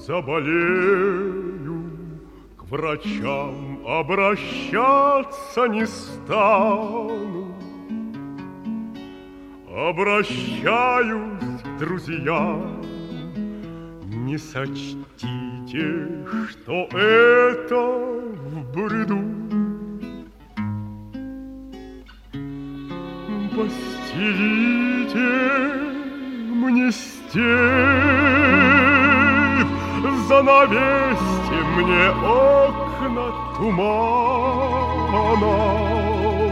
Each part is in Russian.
заболею, к врачам обращаться не стану. Обращаюсь к друзьям, не сочтите, что это в бреду. Постелите мне степь, занавесьте мне окна туманом,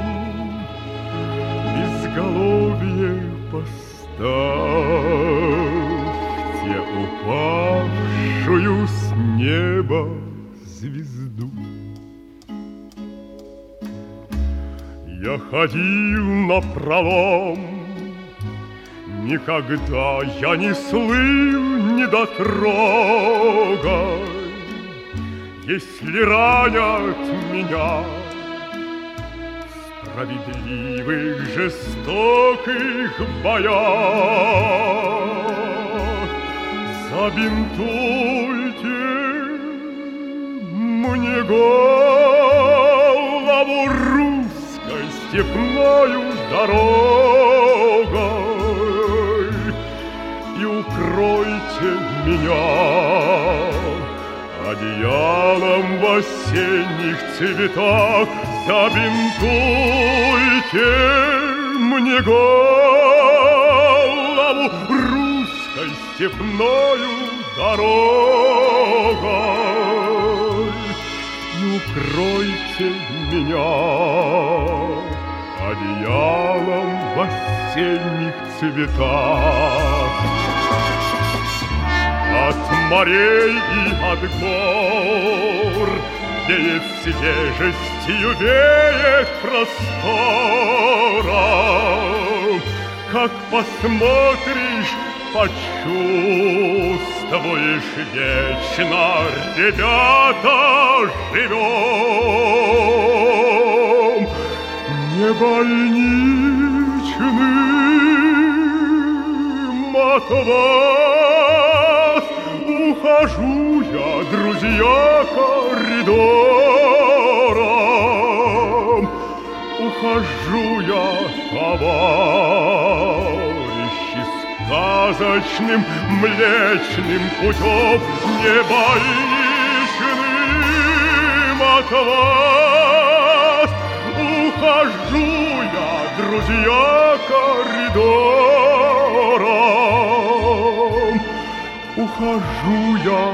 изголовье поставьте упавшую с неба звезду. Я ходил напролом, никогда я не слыл недотрогой. Если ранят меня в справедливых жестоких боях, забинтуйте мне голову русской степною дорогой и укройте меня одеялом в осенних цветах. Забинтуйте мне голову русской степною дорогой и укройте меня одеялом в осенних цветах. От морей и от гор веет свежестью, веет простором. Как посмотришь, почувствуешь вечно, ребята, живем. Не больничным от вас ухожу я, друзья, коридором. Ухожу я, товарищи, сказочным млечным путем, не больничным от вас. Ухожу я, друзья, коридором. Ухожу я,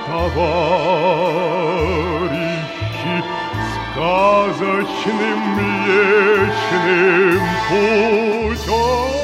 товарищи, сказочным млечным путем.